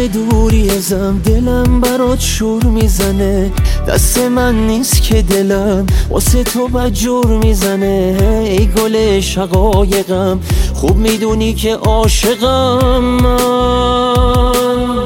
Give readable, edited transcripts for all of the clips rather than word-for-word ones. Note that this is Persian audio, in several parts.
که دوری ازم دلم برات شور میزنه، دست من نیست که دلم واسه تو بدجور میزنه. ای گل شقایقم خوب میدونی که عاشقم من،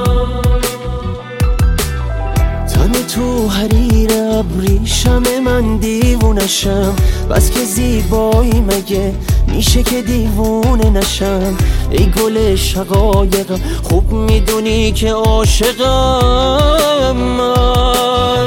تن تو حریر ابریشم من دیوونشم، بس که زیبایی مگه میشه که دیوونه نشم. ای گل شقایقم خوب میدونی که عاشقم من.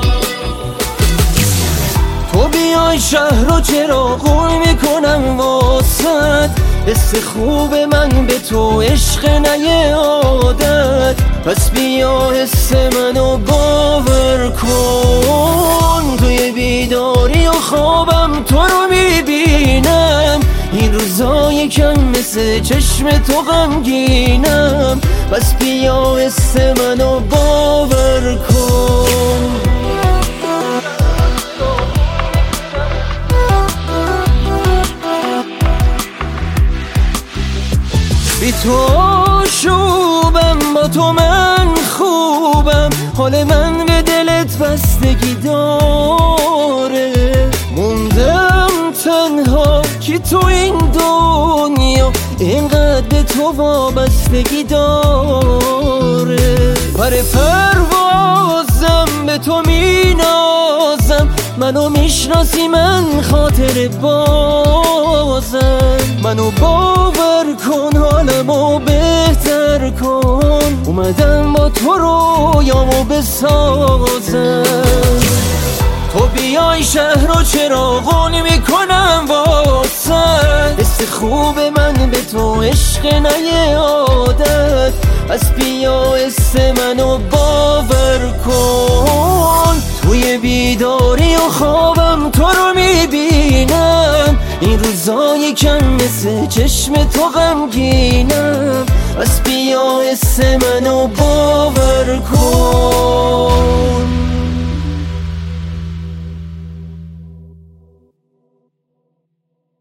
تو بیای شهر رو چرا غول میکنم واسد، حس خوب من به تو عشق نه عادت، پس بیا حس منو باور کن. توی بیداری و خوابم تو رو میبینم، این روزا یکم مثل چشم تو غمگینم، پس بیا حس منو باور کن. بی تو شوبم، با تو من خوبم، حال من به دلت بستگی داره. موندم تنها که تو این دنیا اینقدر به تو وابستگی داره. پر پروازم به تو مینازم، منو میشناسی من خاطر بازم. منو باور کن حالمو بهتر کن، اومدم با تو رویامو بسازم. تو بیای شهر رو چراغون میکنم واسد، حس خوب من به تو عشق نه عادت، پس بیا حس منو باور کن. توی بیداری و خوابم تو رو میبینم، این روزا یکم مثل چشم تو غمگینم، پس بیا حس منو باور کن.